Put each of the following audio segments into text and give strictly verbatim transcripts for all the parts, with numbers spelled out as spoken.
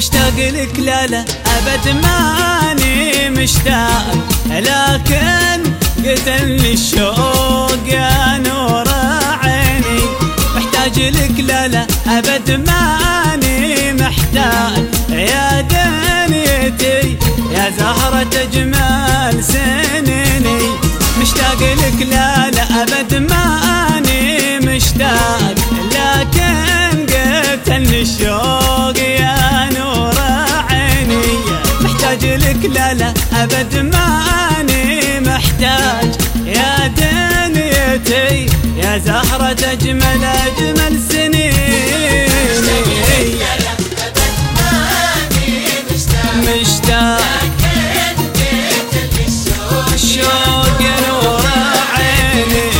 مشتاق لك لا لا أبد ماني مشتاق، لكن قتلني الشوق يا نور عيني. محتاج لك لا لا أبد ماني محتاج، يا دنيتي يا زهرة أجمل سنيني. مشتاق لك لا لا أبد ماني مشتاق، لكن قتلني الشوق يا نور عيني. محتاج لك لا لا أبد ماني محتاج، يا دنيتي يا زهرة أجمل أجمل سنين. مشتاق الشوق يا نور عيني.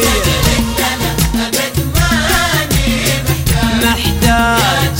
محتاج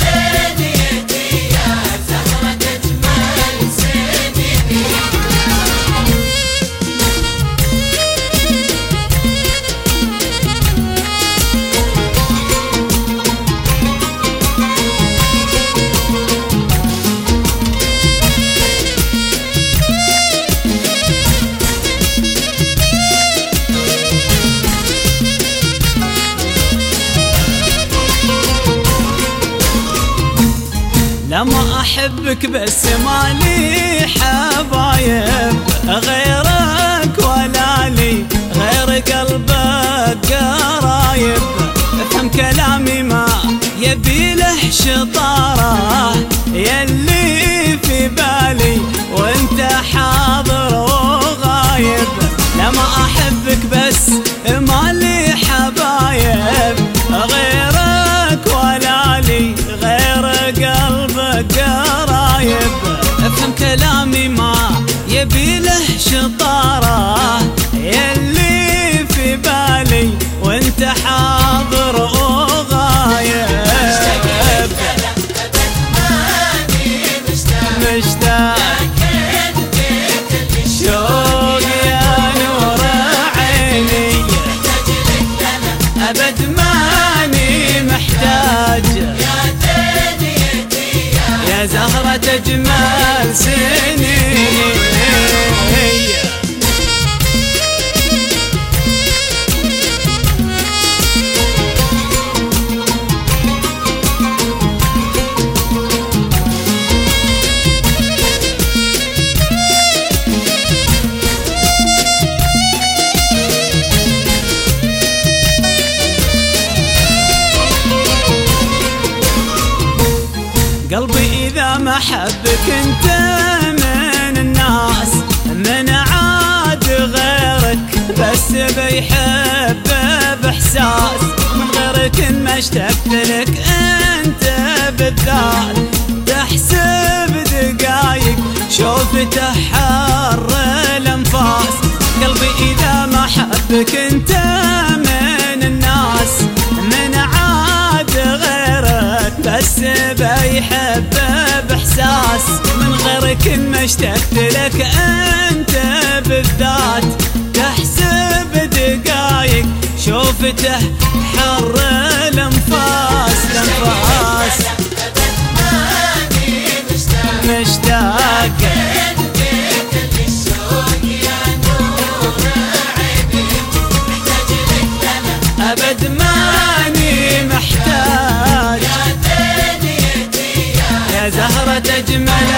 لما أحبك بس مالي حبايب غيرك، ولا لي غير قلبك قرايب. افهم كلامي ما يبي له شطارة، يلي في بالي وانت حاضر وغايب. لما أحبك بس مالي حبايب غيرك، ولا لي غير قلبك قرايب. افهم كلامي ما يبي له شطارة، يلي في بالي وانت حاضر وغايب. مشتاق شوق يا نور عيني، أبد ماني محتاج، يا زهرة أجمل سنين. قلبي إذا ما حبك أنت من الناس، من عاد غيرك بس بيحب بإحساس. من غيرك ما اشتقت لك أنت بالذات، تحسب دقايق شوفته حر الأنفاس. قلبي إذا ما حبك أنت من الناس، من عاد غيرك بس بيحب بإحساس. من غيرك ما اشتقت لك أنت بالذات، تحسب دقايق شوفته حر الأنفاس الأنفاس. مشتاق أبد ماني محتاج، يا زهرة أجمل